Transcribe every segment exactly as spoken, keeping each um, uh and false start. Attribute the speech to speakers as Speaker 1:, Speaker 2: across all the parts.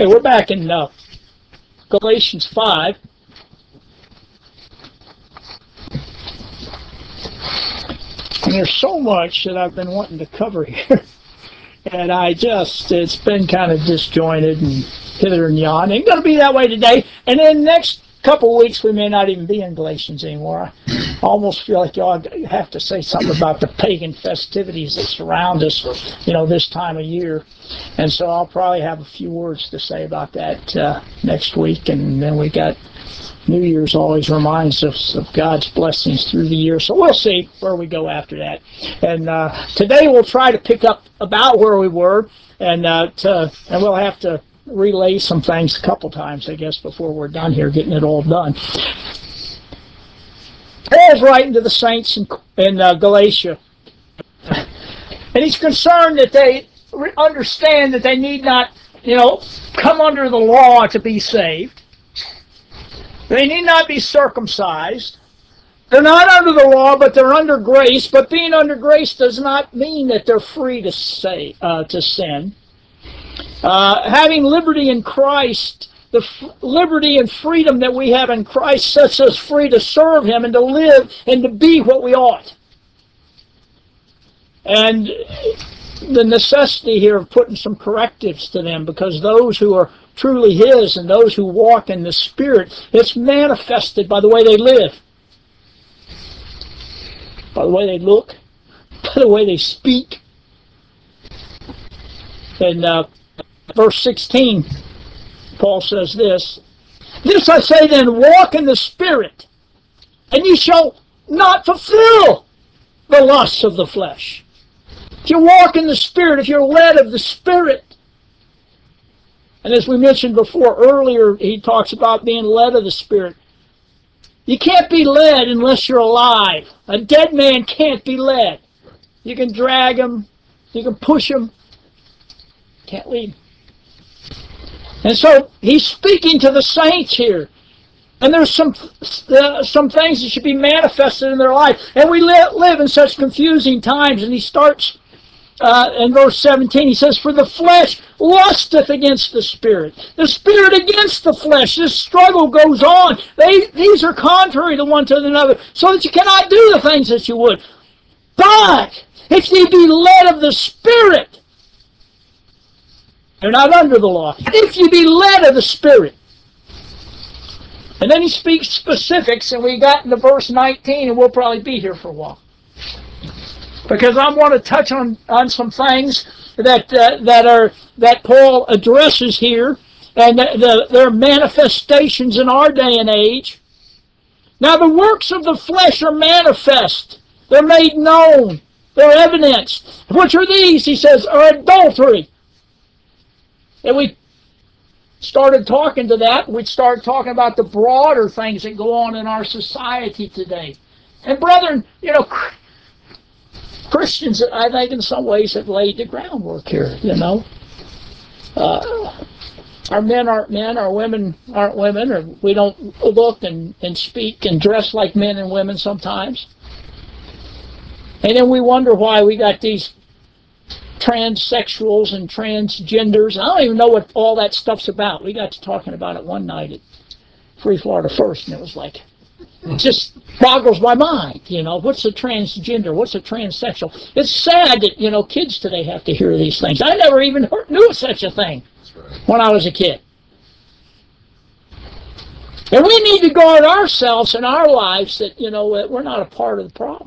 Speaker 1: Okay, we're back in uh, Galatians five. And there's so much that I've been wanting to cover here. And I just, it's been kind of disjointed and hither and yon. It's going to be that way today. And then next couple of weeks, we may not even be in Galatians anymore. I almost feel like y'all have to say something about the pagan festivities that surround us, you know, this time of year. And so I'll probably have a few words to say about that uh, next week. And then we got New Year's always reminds us of God's blessings through the year. So we'll see where we go after that. And uh, today we'll try to pick up about where we were, and uh, to, and we'll have to relay some things a couple times, I guess, before we're done here, getting it all done. Paul's writing to the saints in, in uh, Galatia, and he's concerned that they understand that they need not, you know, come under the law to be saved. They need not be circumcised. They're not under the law, but they're under grace. But being under grace does not mean that they're free to say uh, to sin. Uh, having liberty in Christ, the f- liberty and freedom that we have in Christ sets us free to serve Him and to live and to be what we ought. And the necessity here of putting some correctives to them, because those who are truly His and those who walk in the Spirit, it's manifested by the way they live, by the way they look, by the way they speak. In uh, verse sixteen, Paul says this, "This I say then, walk in the Spirit, and ye shall not fulfill the lusts of the flesh." If you walk in the Spirit, if you're led of the Spirit, and as we mentioned before earlier, he talks about being led of the Spirit. You can't be led unless you're alive. A dead man can't be led. You can drag him, you can push him, can't lead him. And so he's speaking to the saints here. And there's some uh, some things that should be manifested in their life. And we li- live in such confusing times. And he starts uh, in verse seventeen. He says, "For the flesh lusteth against the Spirit, the Spirit against the flesh." This struggle goes on. They, these are contrary to one to another, so that you cannot do the things that you would. But if ye be led of the Spirit, you're not under the law. If you be led of the Spirit. And then he speaks specifics, and we got into verse nineteen, and we'll probably be here for a while. Because I want to touch on, on some things that uh, that are that Paul addresses here, and the, the, their manifestations in our day and age. Now the works of the flesh are manifest. They're made known. They're evidenced. Which are these? He says, are adultery. And we started talking to that. We started talking about the broader things that go on in our society today. And brethren, you know, Christians, I think in some ways have laid the groundwork here, you know. Uh, our men aren't men, our women aren't women, or we don't look and, and speak and dress like men and women sometimes. And then we wonder why we got these transsexuals and transgenders. I don't even know what all that stuff's about. We got to talking about it one night at Free Florida First, and it was like, it just boggles my mind, you know. What's a transgender? What's a transsexual? It's sad that, you know, kids today have to hear these things. I never even heard, knew of such a thing when I was a kid. And we need to guard ourselves in our lives that, you know, that we're not a part of the problem.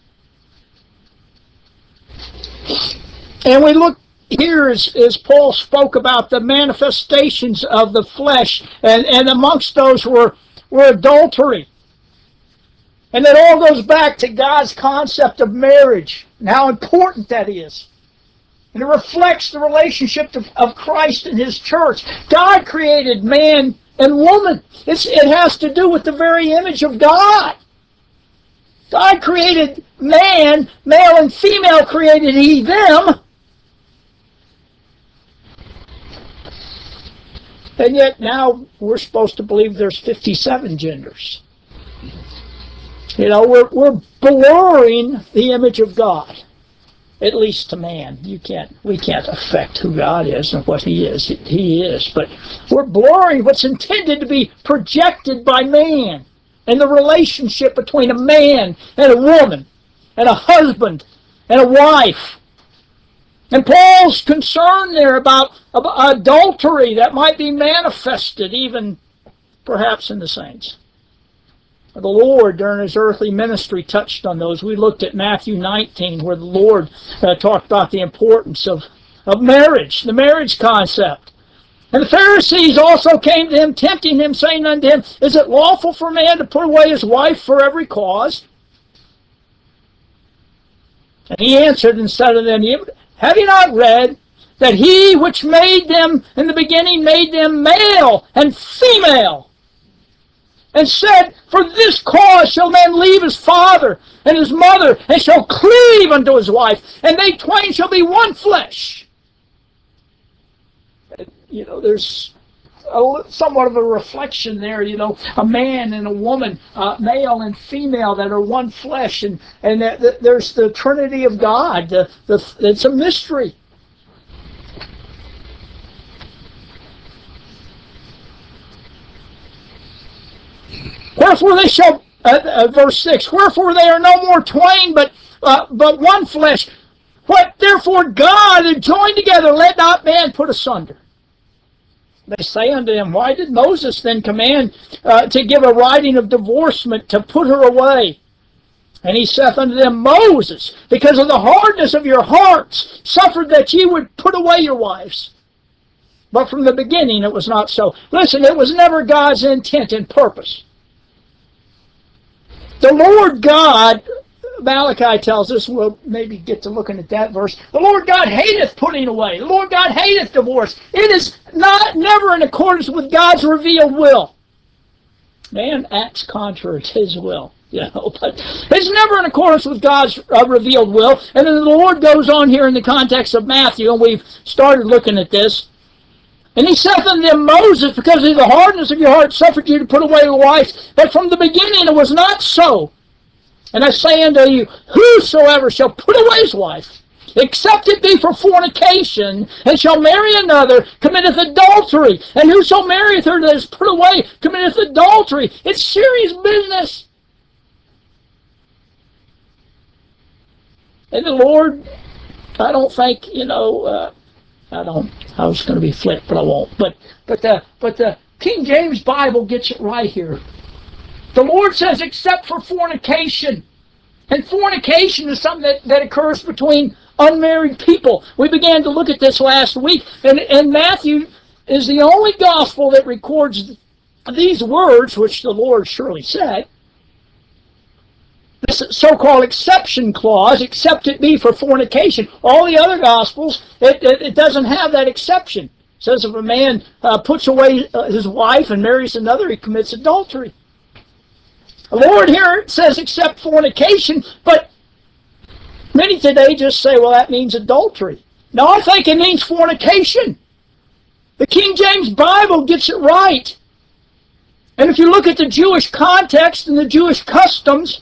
Speaker 1: And we look here as, as Paul spoke about the manifestations of the flesh, and, and amongst those were, were adultery. And that all goes back to God's concept of marriage and how important that is. And it reflects the relationship of, of Christ and His church. God created man and woman. It's, it has to do with the very image of God. God created man, male and female created He them. And yet now we're supposed to believe there's fifty-seven genders. You know, we're, we're blurring the image of God. At least to man. You can't, we can't affect who God is and what He is. He is. But we're blurring what's intended to be projected by man and the relationship between a man and a woman and a husband and a wife. And Paul's concerned there about, about adultery that might be manifested even perhaps in the saints. The Lord, during His earthly ministry, touched on those. We looked at Matthew nineteen, where the Lord uh, talked about the importance of, of marriage, the marriage concept. And the Pharisees also came to Him, tempting Him, saying unto Him, Is it lawful for a man to put away his wife for every cause? And He answered and said unto them, Have you not read that He which made them in the beginning made them male and female? And said, For this cause shall man leave his father and his mother, and shall cleave unto his wife, and they twain shall be one flesh. You know, there's a, somewhat of a reflection there, you know, a man and a woman, uh, male and female that are one flesh, and, and that, that there's the Trinity of God. The, the, it's a mystery. Wherefore they shall, uh, uh, verse six, Wherefore they are no more twain, but uh, but one flesh. What therefore God had joined together, let not man put asunder. They say unto him, Why did Moses then command uh, to give a writing of divorcement, to put her away? And he saith unto them, Moses, because of the hardness of your hearts, suffered that ye would put away your wives. But from the beginning it was not so. Listen, it was never God's intent and purpose. The Lord God, Malachi tells us, we'll maybe get to looking at that verse, the Lord God hateth putting away. The Lord God hateth divorce. It is not never in accordance with God's revealed will. Man acts contrary to His will, you know, but it's never in accordance with God's uh, revealed will. And then the Lord goes on here in the context of Matthew, and we've started looking at this. And He saith unto them, Moses, because of the hardness of your heart, suffered you to put away your wives, but from the beginning it was not so. And I say unto you, whosoever shall put away his wife, except it be for fornication, and shall marry another, committeth adultery. And whoso marrieth her that is put away, committeth adultery. It's serious business. And the Lord, I don't think, you know, uh, I don't, I was going to be flip, but I won't. But, but, the, but the King James Bible gets it right here. The Lord says, except for fornication. And fornication is something that, that occurs between unmarried people. We began to look at this last week. And, and Matthew is the only gospel that records these words, which the Lord surely said. This so-called exception clause, except it be for fornication. All the other gospels, it, it, it doesn't have that exception. It says if a man uh, puts away uh, his wife and marries another, he commits adultery. The Lord here says except fornication, but many today just say, well, that means adultery. No, I think it means fornication. The King James Bible gets it right. And if you look at the Jewish context and the Jewish customs,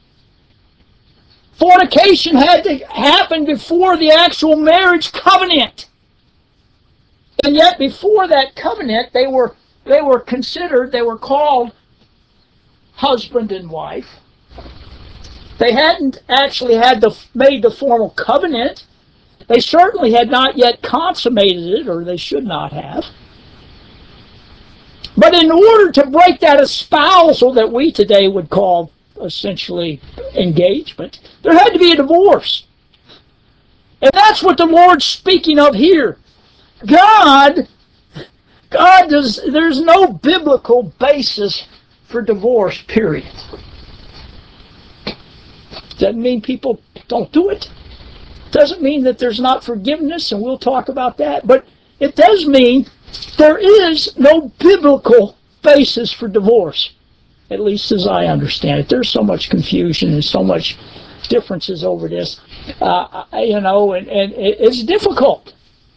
Speaker 1: fornication had to happen before the actual marriage covenant. And yet before that covenant, they were, they were considered, they were called husband and wife. They hadn't actually had the, made the formal covenant. They certainly had not yet consummated it, or they should not have. But in order to break that espousal that we today would call essentially engagement, there had to be a divorce. And that's what the Lord's speaking of here. God, God does, there's no biblical basis for divorce, period. Doesn't mean people don't do it. Doesn't mean that there's not forgiveness, and we'll talk about that. But it does mean there is no biblical basis for divorce, at least as I understand it. There's so much confusion and so much differences over this, uh, you know, and, and it's difficult.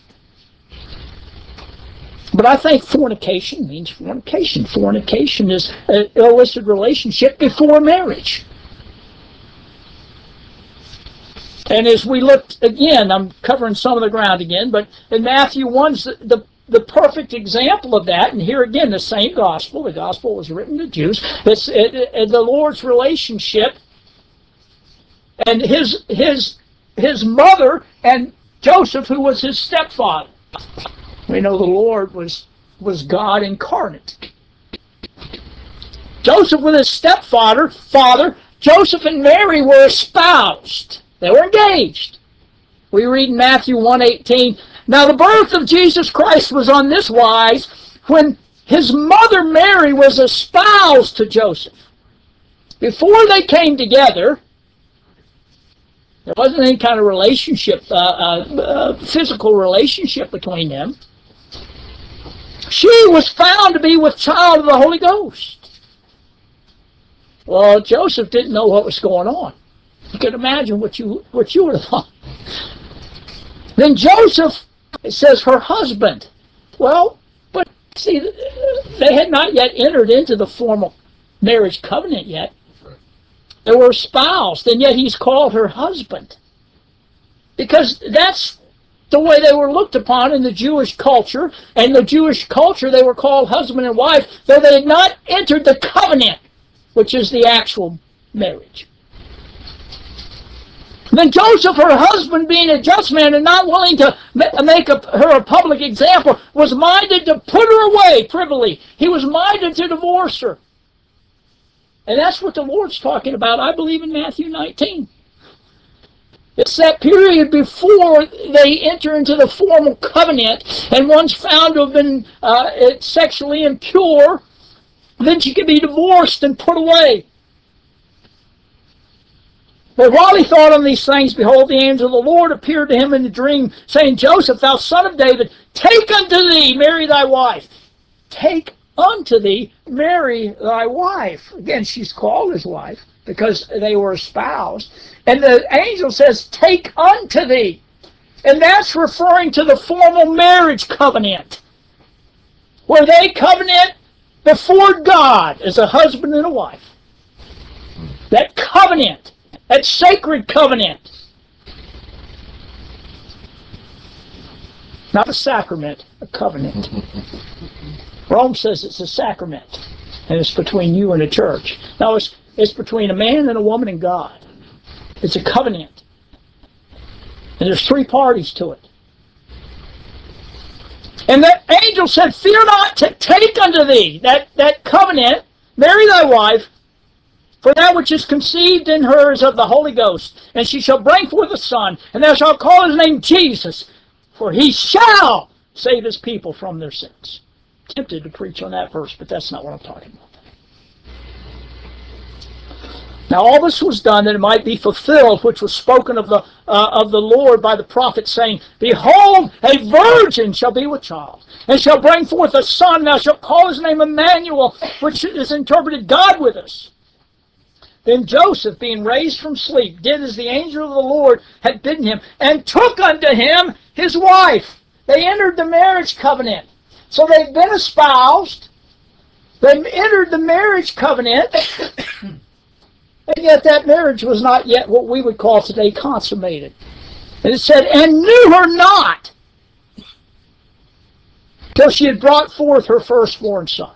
Speaker 1: But I think fornication means fornication. Fornication is an illicit relationship before marriage. And as we looked again, I'm covering some of the ground again, but in Matthew one's the, the, the perfect example of that. And here again, the same gospel. The gospel was written to Jews. It's it, it, the Lord's relationship and his his his mother and Joseph, who was his stepfather. We know the Lord was was God incarnate. Joseph was his stepfather. Father. Joseph and Mary were espoused. They were engaged. We read in Matthew one eighteen, now the birth of Jesus Christ was on this wise, when his mother Mary was espoused to Joseph. Before they came together, there wasn't any kind of relationship, uh, uh, uh, physical relationship between them. She was found to be with child of the Holy Ghost. Well, Joseph didn't know what was going on. You can imagine what you what you would have thought. Then Joseph, it says, her husband. Well, but see, they had not yet entered into the formal marriage covenant yet. They were espoused, and yet he's called her husband. Because that's the way they were looked upon in the Jewish culture. And the Jewish culture, they were called husband and wife, though they had not entered the covenant, which is the actual marriage. Then Joseph, her husband, being a just man and not willing to make a, her a public example, was minded to put her away privily. He was minded to divorce her. And that's what the Lord's talking about, I believe, in Matthew nineteen. It's that period before they enter into the formal covenant, and one's found to have been uh, sexually impure, then she can be divorced and put away. But while he thought on these things, behold, the angel of the Lord appeared to him in a dream, saying, Joseph, thou son of David, take unto thee Mary thy wife. Take unto thee Mary thy wife. Again, she's called his wife because they were espoused. And the angel says, take unto thee. And that's referring to the formal marriage covenant, where they covenant before God as a husband and a wife. That covenant, that sacred covenant. Not a sacrament, a covenant. Rome says it's a sacrament, and it's between you and the church. No, it's, it's between a man and a woman and God. It's a covenant. And there's three parties to it. And that angel said, fear not to take unto thee that, that covenant, marry thy wife, for that which is conceived in her is of the Holy Ghost. And she shall bring forth a son, and thou shalt call his name Jesus, for he shall save his people from their sins. Tempted to preach on that verse, but that's not what I'm talking about. Now all this was done that it might be fulfilled, which was spoken of the uh, of the Lord by the prophet, saying, behold, a virgin shall be with child, and shall bring forth a son, and thou shalt call his name Emmanuel, which is interpreted God with us. Then Joseph, being raised from sleep, did as the angel of the Lord had bidden him, and took unto him his wife. They entered the marriage covenant. So they've been espoused. They've entered the marriage covenant. And yet that marriage was not yet what we would call today consummated. And it said, and knew her not till she had brought forth her firstborn son.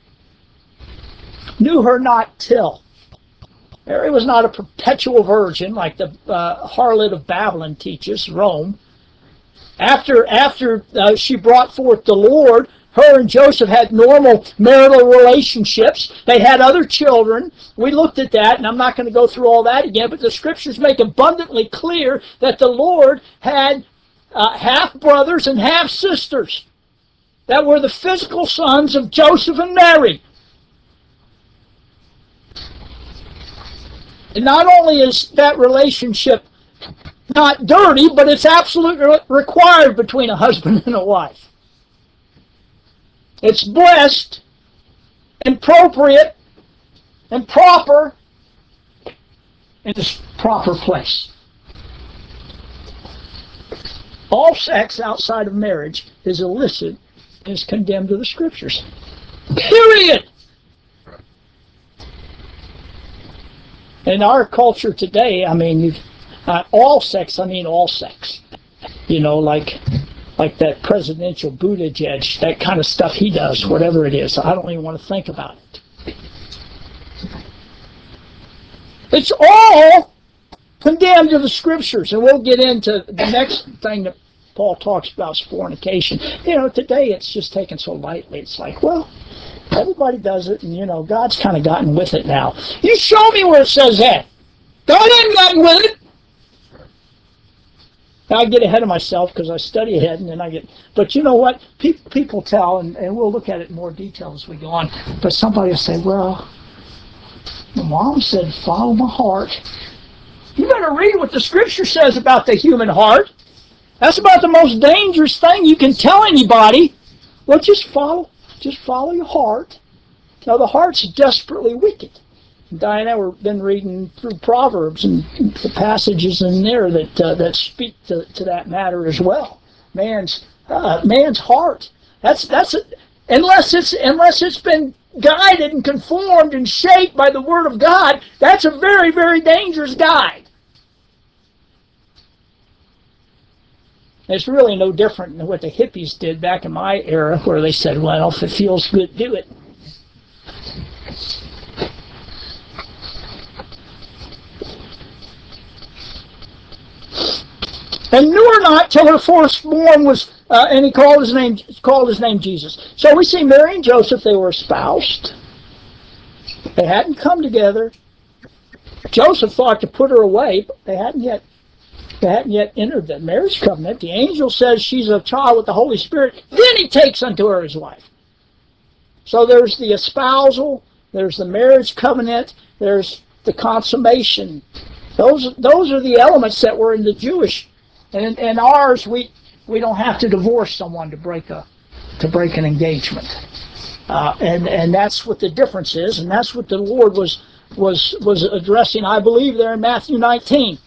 Speaker 1: Knew her not till. Mary was not a perpetual virgin like the uh, harlot of Babylon teaches, Rome. After, after uh, she brought forth the Lord, her and Joseph had normal marital relationships. They had other children. We looked at that, and I'm not going to go through all that again, but the Scriptures make abundantly clear that the Lord had uh, half-brothers and half-sisters that were the physical sons of Joseph and Mary. And not only is that relationship not dirty, but it's absolutely required between a husband and a wife. It's blessed, and appropriate, and proper in its proper place. All sex outside of marriage is illicit and is condemned to the Scriptures. Period. In our culture today, I mean, you've, Uh, all sex, I mean all sex. You know, like like that presidential Buttigieg, that kind of stuff he does, whatever it is. I don't even want to think about it. It's all condemned to the Scriptures, and we'll get into the next thing that Paul talks about is fornication. You know, today it's just taken so lightly. It's like, well, everybody does it, and, you know, God's kind of gotten with it now. You show me where it says that. God ain't gotten with it. Now, I get ahead of myself because I study ahead, and then I get... But you know what? People, people tell, and, and we'll look at it in more detail as we go on, but somebody will say, well, my mom said, follow my heart. You better read what the Scripture says about the human heart. That's about the most dangerous thing you can tell anybody. Well, just follow, just follow your heart. Now, the heart's desperately wicked. Diana, we've been reading through Proverbs and the passages in there that uh, that speak to, to that matter as well. Man's uh, man's heart. That's that's a, unless it's unless it's been guided and conformed and shaped by the Word of God. That's a very very dangerous guide. It's really no different than what the hippies did back in my era, where they said, "Well, if it feels good, do it." And knew her not till her firstborn was, uh, and he called his name called his name Jesus. So we see Mary and Joseph; they were espoused. They hadn't come together. Joseph thought to put her away, but they hadn't yet. They hadn't yet entered the marriage covenant. The angel says she's a child with the Holy Spirit. Then he takes unto her his wife. So there's the espousal. There's the marriage covenant. There's the consummation. Those those are the elements that were in the Jewish. And in ours, we we don't have to divorce someone to break a to break an engagement, uh, and and that's what the difference is, and that's what the Lord was was was addressing, I believe, there in Matthew nineteen.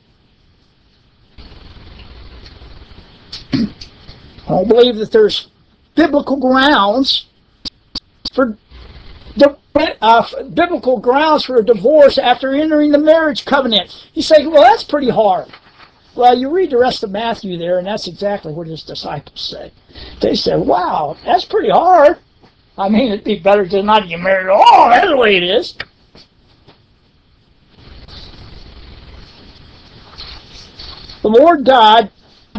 Speaker 1: I don't believe that there's biblical grounds for uh, biblical grounds for a divorce after entering the marriage covenant. You say, well, that's pretty hard. Well, you read the rest of Matthew there, and that's exactly what his disciples said. They said, wow, that's pretty hard. I mean, it'd be better to not get married at all. That's the way it is. The Lord God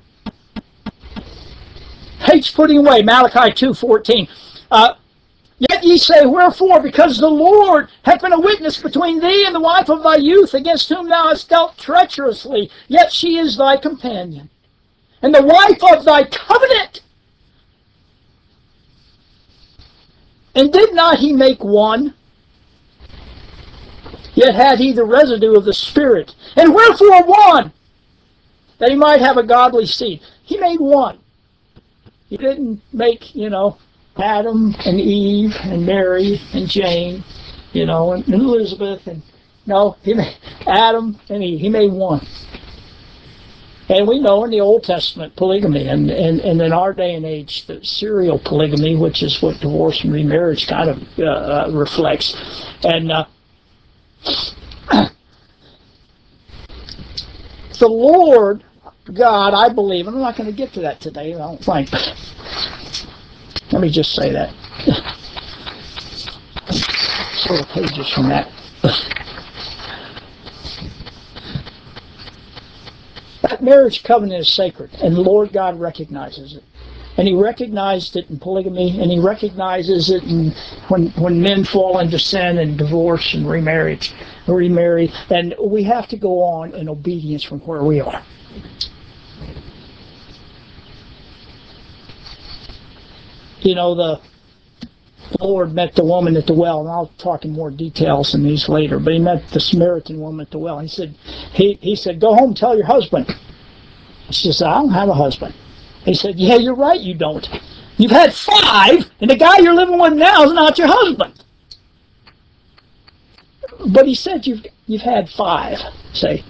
Speaker 1: hates putting away. Malachi two fourteen. Uh, Yet ye say, wherefore? Because the Lord hath been a witness between thee and the wife of thy youth, against whom thou hast dealt treacherously. Yet she is thy companion, and the wife of thy covenant. And did not he make one? Yet had he the residue of the Spirit. And wherefore one? That he might have a godly seed. He made one. He didn't make, you know, Adam and Eve and Mary and Jane, you know, and Elizabeth. And no, he made Adam and Eve. He made one. And we know in the Old Testament polygamy, and, and, and in our day and age, the serial polygamy, which is what divorce and remarriage kind of uh, uh, reflects. And uh, the Lord God, I believe, and I'm not going to get to that today, I don't think. Let me just say that. Several pages from that. That marriage covenant is sacred, and the Lord God recognizes it. And he recognized it in polygamy, and he recognizes it in when when men fall into sin and divorce and remarriage, remarry. And we have to go on in obedience from where we are. You know, the Lord met the woman at the well, and I'll talk in more details in these later, but he met the Samaritan woman at the well. He said, he, he said, go home and tell your husband. She said, I don't have a husband. He said, yeah, you're right, you don't. You've had five, and the guy you're living with now is not your husband. But he said, you've, you've had five, say.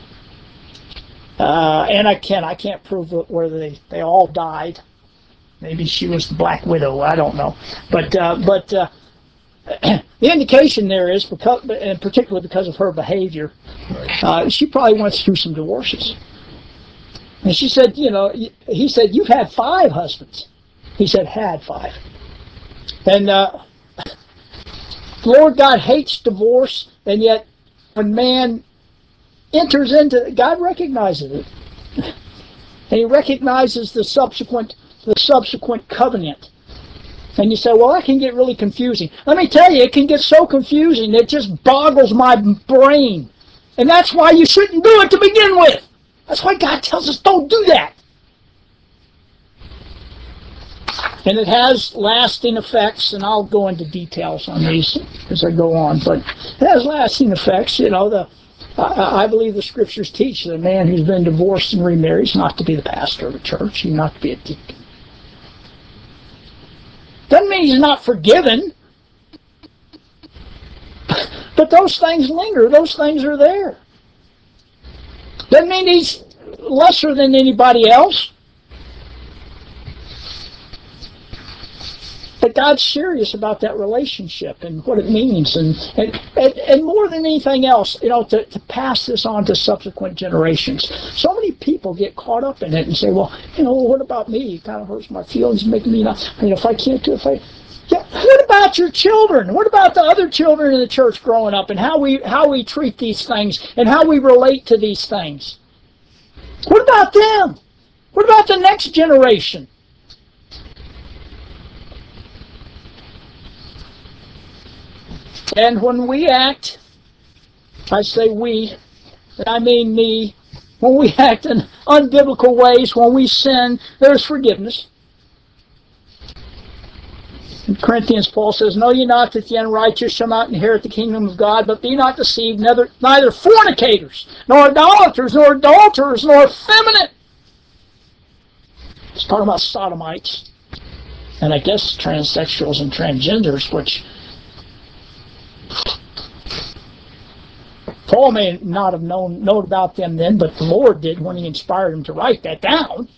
Speaker 1: Uh, and I can't, I can't prove whether they, they all died. Maybe she was the Black Widow. I don't know. But uh, but uh, The indication there is, because, and particularly because of her behavior, uh, she probably went through some divorces. And she said, you know, he said, you've had five husbands. He said, had five. And uh, the Lord God hates divorce, and yet when man enters into it, God recognizes it. And he recognizes the subsequent, the subsequent covenant. And you say, well, that can get really confusing. Let me tell you, it can get so confusing, it just boggles my brain. And that's why you shouldn't do it to begin with. That's why God tells us don't do that. And it has lasting effects, and I'll go into details on these as I go on. But it has lasting effects. You know, the I, I believe the Scriptures teach that a man who's been divorced and remarried is not to be the pastor of a church. He's not to be a deacon. Doesn't mean he's not forgiven. But those things linger. Those things are there. Doesn't mean he's lesser than anybody else. But God's serious about that relationship and what it means. And, and, and, and more than anything else, you know, to, to pass this on to subsequent generations. So many people get caught up in it and say, well, you know, what about me? It kind of hurts my feelings, making me not, you know, if I can't do it, if I... Yeah, what about your children? What about the other children in the church growing up and how we how we treat these things and how we relate to these things? What about them? What about the next generation? And when we act, I say we, and I mean me, when we act in unbiblical ways, when we sin, there's forgiveness. In Corinthians, Paul says, know ye not that the unrighteous shall not inherit the kingdom of God, but be not deceived, neither, neither fornicators, nor idolaters, nor adulterers, nor effeminate. It's talking about sodomites, and I guess transsexuals and transgenders, which Paul may not have known, known about them then, but the Lord did when he inspired him to write that down.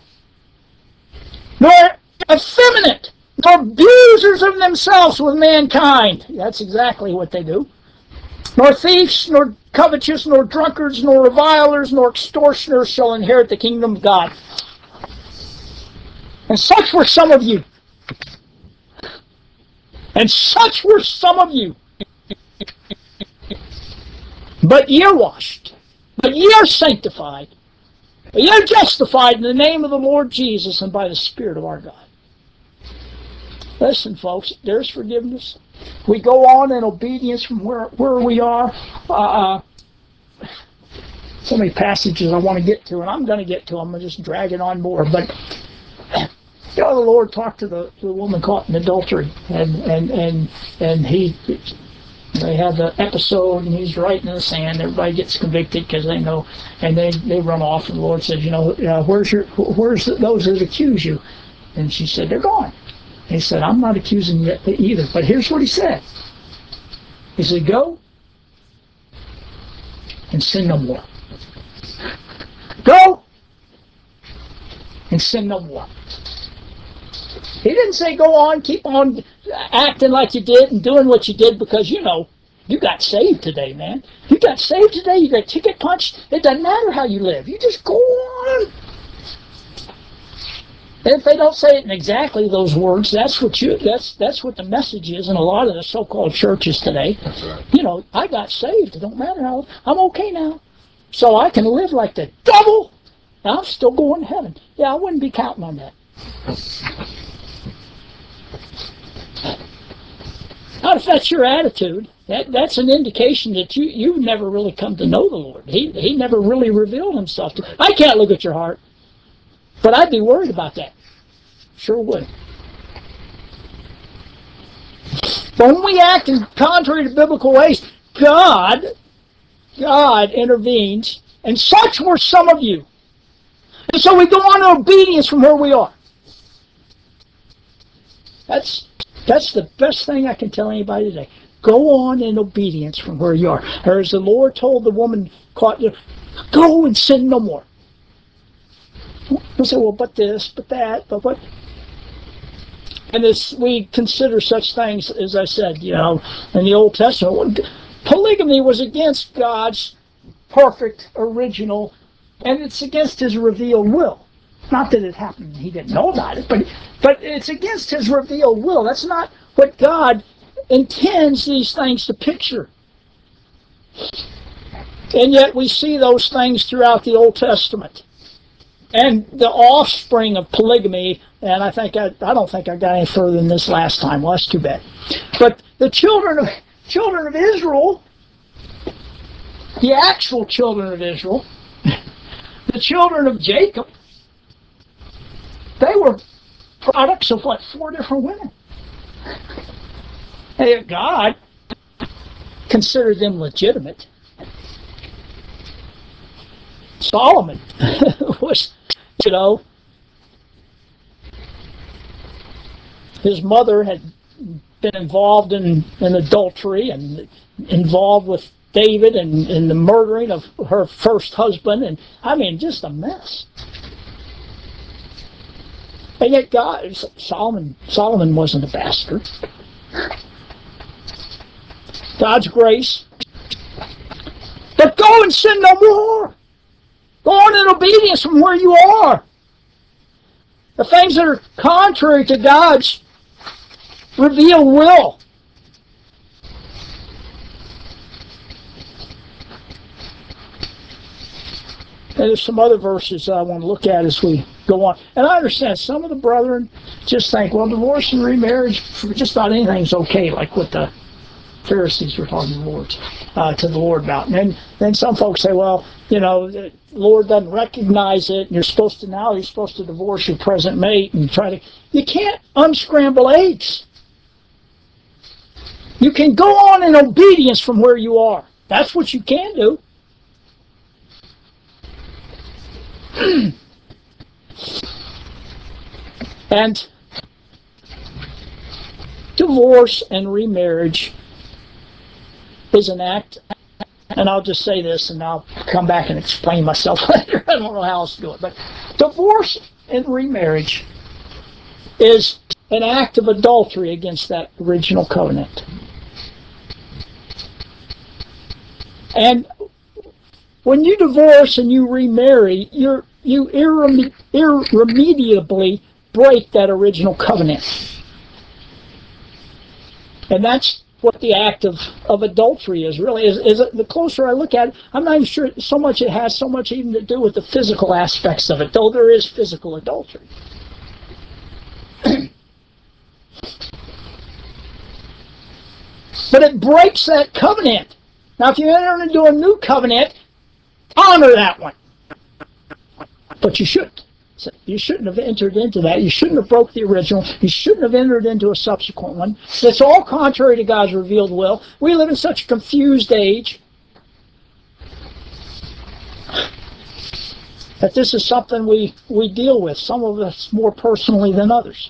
Speaker 1: Nor effeminate, nor abusers of themselves with mankind. That's exactly what they do. Nor thieves, nor covetous, nor drunkards, nor revilers, nor extortioners shall inherit the kingdom of God. And such were some of you. And such were some of you. But ye are washed, but ye are sanctified, but ye are justified in the name of the Lord Jesus and by the Spirit of our God. Listen, folks, there's forgiveness. We go on in obedience from where, where we are. Uh, so many passages I want to get to, and I'm going to get to them. I'm going to just drag it on more. But you know, the Lord talked to the, to the woman caught in adultery, and and and and he. They have the episode, and he's writing in the sand. Everybody gets convicted because they know, and they, they run off. And the Lord says, you know, uh, where's your where's those that accuse you? And she said, they're gone. And he said, I'm not accusing you either. But here's what he said. He said, go and sin no more. Go and sin no more. He didn't say go on, keep on acting like you did and doing what you did because, you know, you got saved today, man. You got saved today, you got ticket punched. It doesn't matter how you live. You just go on. And if they don't say it in exactly those words, that's what you that's that's what the message is in a lot of the so-called churches today. That's right. You know, I got saved. It don't matter how I'm okay now. So I can live like the devil and I'm still going to heaven. Yeah, I wouldn't be counting on that. Now, if that's your attitude, that, that's an indication that you, you've never really come to know the Lord. He, he never really revealed himself to you. I can't look at your heart, but I'd be worried about that. Sure would. But when we act in contrary to biblical ways, God, God intervenes, and such were some of you. And so we go on to obedience from where we are. That's That's the best thing I can tell anybody today. Go on in obedience from where you are. Or as the Lord told the woman caught you, go and sin no more. You say, well, but this, but that, but what? And this, we consider such things, as I said, you know, in the Old Testament. Polygamy was against God's perfect, original, and it's against His revealed will. Not that it happened, He didn't know about it, but, but it's against His revealed will. That's not what God intends these things to picture. And yet we see those things throughout the Old Testament. And the offspring of polygamy, and I think I, I don't think I got any further than this last time. Well, that's too bad. But the children of children of Israel, the actual children of Israel, the children of Jacob, they were products of what, four different women. And God considered them legitimate. Solomon was, you know, his mother had been involved in, in adultery and involved with David and in the murdering of her first husband, and I mean, just a mess. And yet God, Solomon, Solomon wasn't a bastard. God's grace. But go and sin no more. Go on in obedience from where you are. The things that are contrary to God's revealed will. And there's some other verses I want to look at as we go on. And I understand some of the brethren just think, well, divorce and remarriage for just about anything is okay, like what the Pharisees were talking to the Lord, uh, to the Lord about. And then, then some folks say, well, you know, the Lord doesn't recognize it, and you're supposed to now, you're supposed to divorce your present mate and try to, you can't unscramble eggs. You can go on in obedience from where you are. That's what you can do. And divorce and remarriage is an act, and I'll just say this and I'll come back and explain myself later. I don't know how else to do it, but divorce and remarriage is an act of adultery against that original covenant. And when you divorce and you remarry, you're, you irreme- irremediably break that original covenant. And that's what the act of, of adultery is, really. Is, is it, the closer I look at it, I'm not even sure so much it has so much even to do with the physical aspects of it, though there is physical adultery. But it breaks that covenant. Now, if you enter into a new covenant, honor that one. But you shouldn't. You shouldn't have entered into that. You shouldn't have broke the original. You shouldn't have entered into a subsequent one. It's all contrary to God's revealed will. We live in such a confused age that this is something we, we deal with, some of us more personally than others.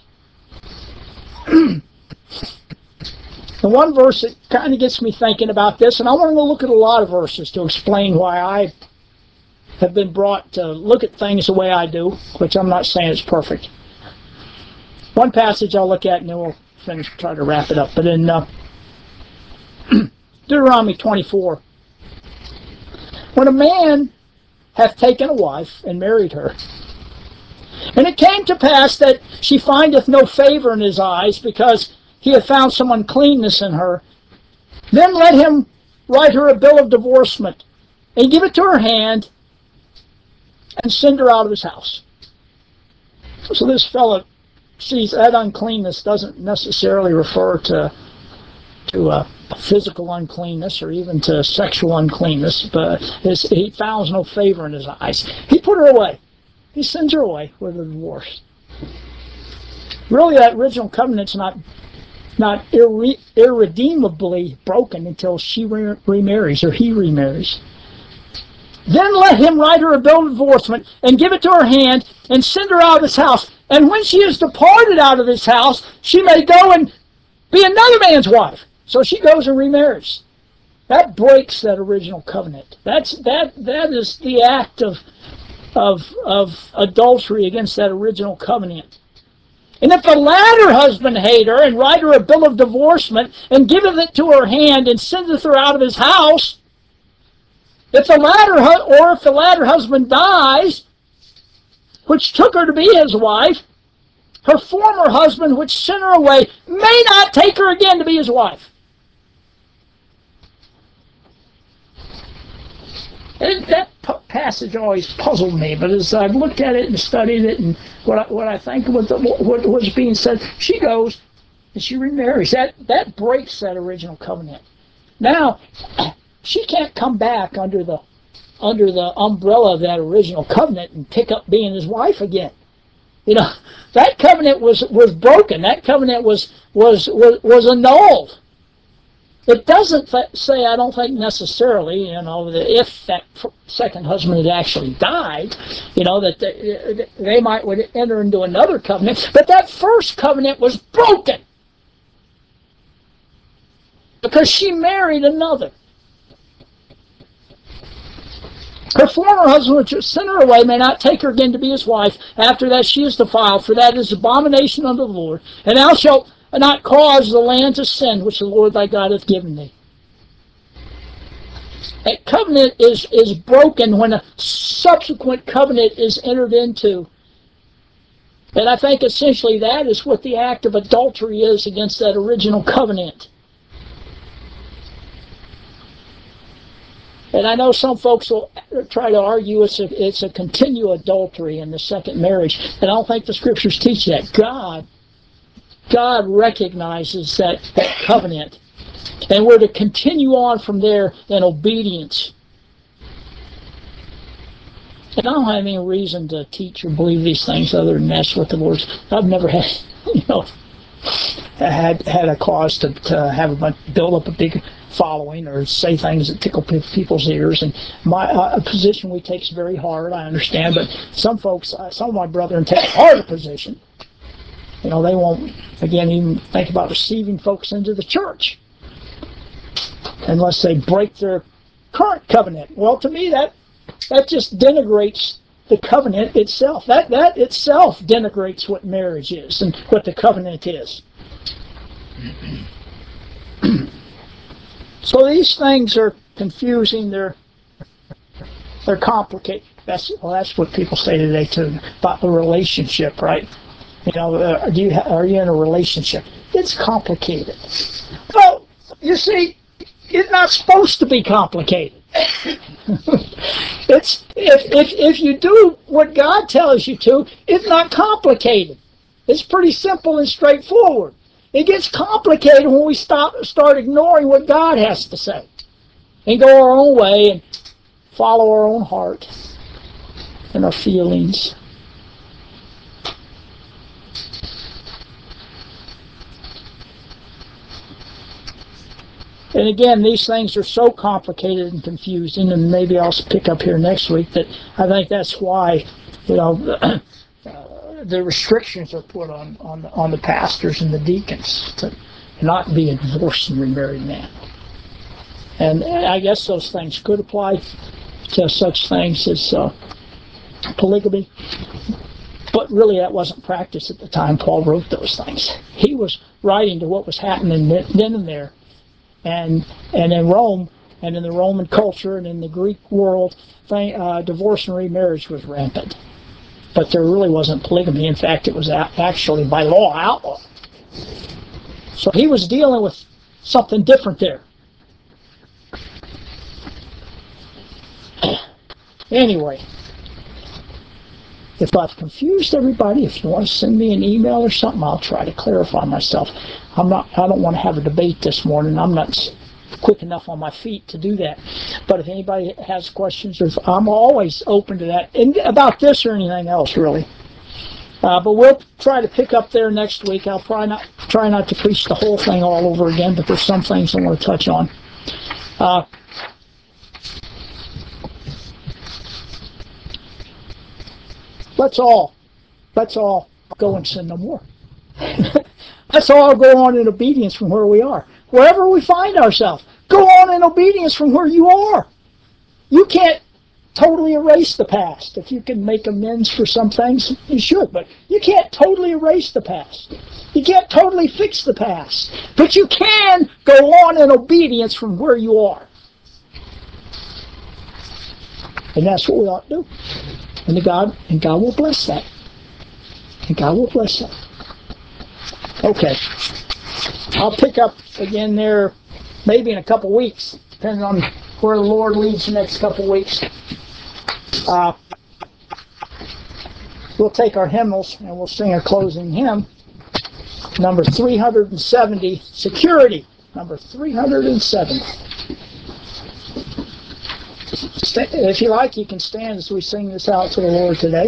Speaker 1: The one verse that kind of gets me thinking about this, and I want to look at a lot of verses to explain why I have been brought to look at things the way I do, which I'm not saying it's perfect. One passage I'll look at and then we'll finish, try to wrap it up. But in uh, Deuteronomy twenty-four, when a man hath taken a wife and married her, and it came to pass that she findeth no favor in his eyes, because he hath found some uncleanness in her, then let him write her a bill of divorcement, and give it to her hand, and send her out of his house. So this fellow sees that uncleanness doesn't necessarily refer to to uh, physical uncleanness or even to sexual uncleanness, but he found no favor in his eyes. He put her away. He sends her away with a divorce. Really, that original covenant's not not irre irredeemably broken until she re remarries or he remarries. Then let him write her a bill of divorcement and give it to her hand and send her out of his house. And when she is departed out of his house, she may go and be another man's wife. So she goes and remarries. That breaks that original covenant. That's that that is the act of of of adultery against that original covenant. And if the latter husband hate her, and write her a bill of divorcement, and giveth it to her hand, and sendeth her out of his house, if the latter, or if the latter husband dies, which took her to be his wife, her former husband, which sent her away, may not take her again to be his wife. And that passage always puzzled me, but as I've looked at it and studied it, and what I, what I think what, the, what was being said, she goes and she remarries. That that breaks that original covenant. Now she can't come back under the under the umbrella of that original covenant and pick up being his wife again. You know, that covenant was was broken. That covenant was was was, was annulled. It doesn't say, I don't think necessarily, you know, that if that second husband had actually died, you know, that they, they might would enter into another covenant. But that first covenant was broken because she married another. Her former husband, which sent her away, may not take her again to be his wife. After that she is defiled, for that is abomination unto the Lord. And thou shalt not cause the land to sin, which the Lord thy God hath given thee. A covenant is, is broken when a subsequent covenant is entered into. And I think essentially that is what the act of adultery is against that original covenant. And I know some folks will try to argue it's a, it's a continual adultery in the second marriage. And I don't think the Scriptures teach that. God God recognizes that, that covenant, and we're to continue on from there in obedience. And I don't have any reason to teach or believe these things other than that's what the Lord's. I've never had, you know, had had a cause to, to have a bunch, build up a big following or say things that tickle people's ears. And my uh, position we take is very hard. I understand, but some folks, uh, some of my brethren take a harder position. You know, they won't, again, even think about receiving folks into the church unless they break their current covenant. Well, to me, that that just denigrates the covenant itself. That that itself denigrates what marriage is and what the covenant is. So these things are confusing. They're they're complicated. That's well, that's what people say today too about the relationship, right? You know, uh, do you ha- are you in a relationship? It's complicated. Well, you see, it's not supposed to be complicated. it's if if if you do what God tells you to, it's not complicated. It's pretty simple and straightforward. It gets complicated when we stop start ignoring what God has to say and go our own way and follow our own heart and our feelings. And again, these things are so complicated and confusing, and maybe I'll pick up here next week that I think that's why, you know, uh, the restrictions are put on, on, on the pastors and the deacons to not be a divorced and remarried man. And I guess those things could apply to such things as uh, polygamy, but really that wasn't practiced at the time Paul wrote those things. He was writing to what was happening then and there. And and in Rome, and in the Roman culture, and in the Greek world, uh, divorce and remarriage was rampant. But there really wasn't polygamy. In fact, it was actually by law outlawed. So he was dealing with something different there. Anyway, if I've confused everybody, if you want to send me an email or something, I'll try to clarify myself. I'm not. I don't want to have a debate this morning. I'm not quick enough on my feet to do that. But if anybody has questions, or if, I'm always open to that, and about this or anything else, really. Uh, but we'll try to pick up there next week. I'll probably not try not to preach the whole thing all over again, but there's some things I want to touch on. Uh, let's all, let's all go and sin no more. Let's all go on in obedience from where we are. Wherever we find ourselves, go on in obedience from where you are. You can't totally erase the past. If you can make amends for some things, you should, but you can't totally erase the past. You can't totally fix the past, but you can go on in obedience from where you are. And that's what we ought to do. And God, and God will bless that. And God will bless that. Okay. I'll pick up again there maybe in a couple weeks, depending on where the Lord leads the next couple weeks. Uh, we'll take our hymnals and we'll sing a closing hymn. Number three hundred seventy, Security. Number three hundred seventy. If you like, you can stand as we sing this out to the Lord today.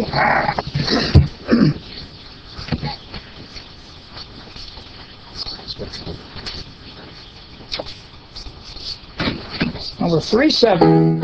Speaker 1: Number three seventy.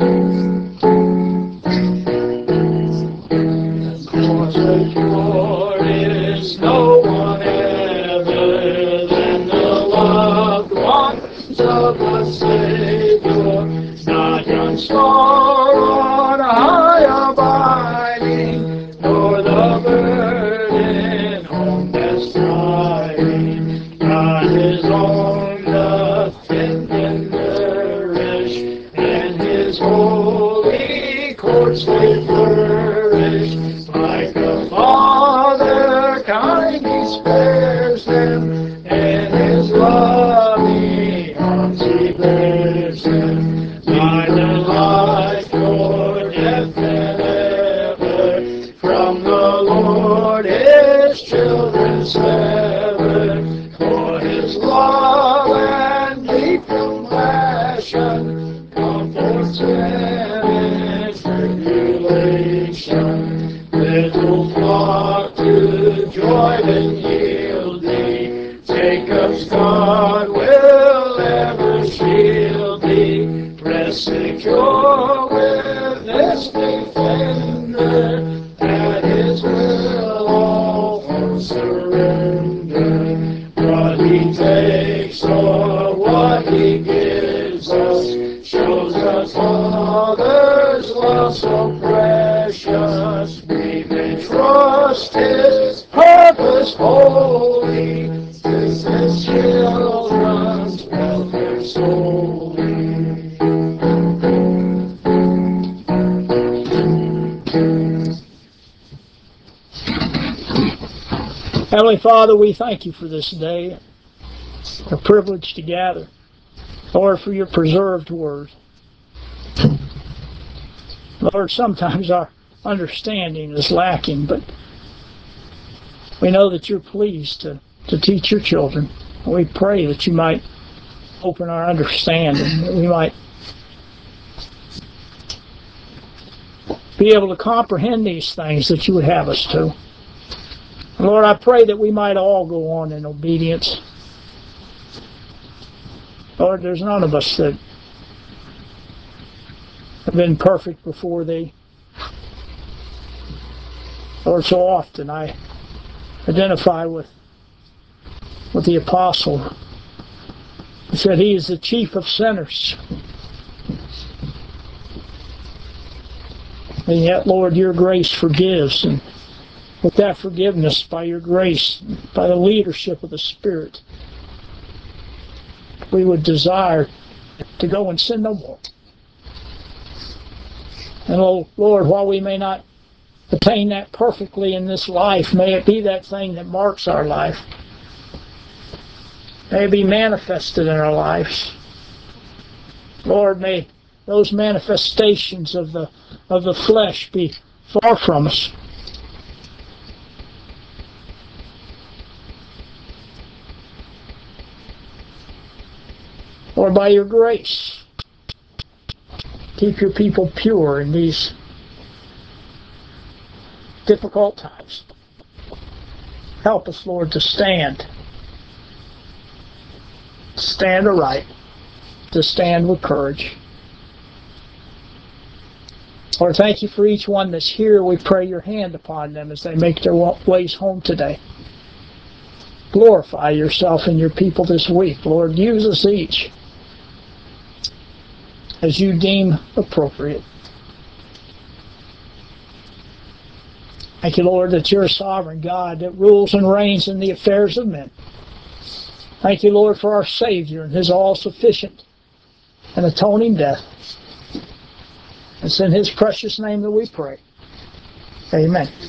Speaker 1: For secure is no one other than the loved ones of the Savior, not yon star on high abiding, nor the burden home that's trying. God His own doth tend and nourish, and His holy courts they flourish. Like a father kind He spares them, and His loving arms He bears them. By the life for death and ever, from the Lord His children severed. For His love and deep compassion comforts them in tribulation. Little flock to joy and yielding, Jacob's God will ever shield thee. Rest secure with this defender, at His will all hope surrender. What He takes or what He gives us shows us Father's love so precious. We may trust His purpose wholly, since His children's welfare solely. Heavenly Father, we thank You for this day, a privilege to gather. Lord, for Your preserved word. Lord, sometimes our understanding is lacking, but we know that You're pleased to, to teach Your children. We pray that You might open our understanding, that we might be able to comprehend these things that You would have us to. Lord, I pray that we might all go on in obedience. Lord, there's none of us that have been perfect before Thee. Lord, so often I identify with, with the apostle. He said He is the chief of sinners. And yet, Lord, Your grace forgives, and with that forgiveness, by Your grace, by the leadership of the Spirit, we would desire to go and sin no more. And oh, Lord, while we may not attain that perfectly in this life, may it be that thing that marks our life. May it be manifested in our lives. Lord, may those manifestations of the of the flesh be far from us. Lord, by Your grace, keep Your people pure in these difficult times. Help us, Lord, to stand. Stand aright. To stand with courage. Lord, thank You for each one that's here. We pray Your hand upon them as they make their ways home today. Glorify Yourself in Your people this week. Lord, use us each as You deem appropriate. Thank you, Lord, that you're a sovereign God that rules and reigns in the affairs of men. Thank you, Lord, for our Savior and His all-sufficient and atoning death. It's in His precious name that we pray. Amen.